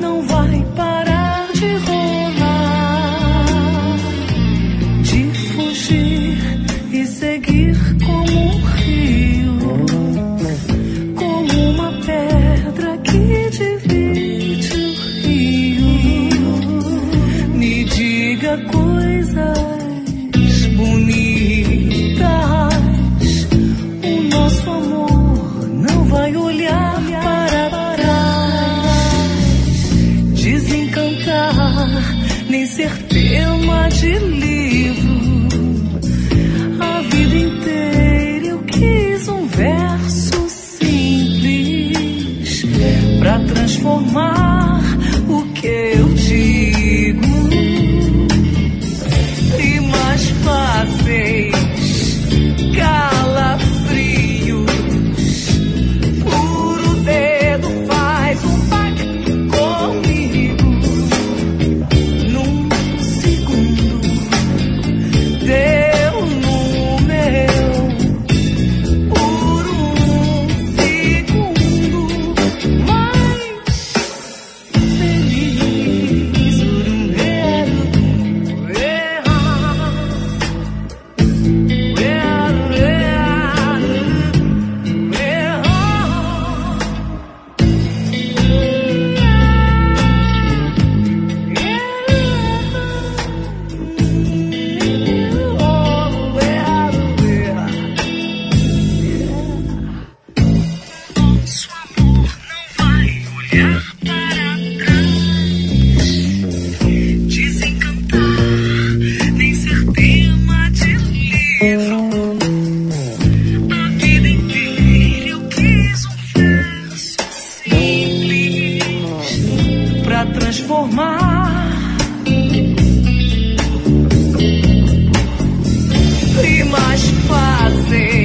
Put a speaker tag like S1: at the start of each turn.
S1: não vai parar de rolar, de fugir e seguir como um rio, como uma pedra que divide o rio. Me diga coisas bonitas, o nosso amor não vai olhar para trás, desencantar, nem ser tema de livro. A vida inteira eu quis um verso simples pra transformar o que eu digo. Rimas fáceis, calafrios, puro dedo faz um pacto comigo. Num segundo deu no meu, por um segundo mais feliz. Nosso amor não vai olhar para trás, desencantar, nem ser tema de livro. A vida inteira eu quis um verso simples pra transformar rimas fáceis.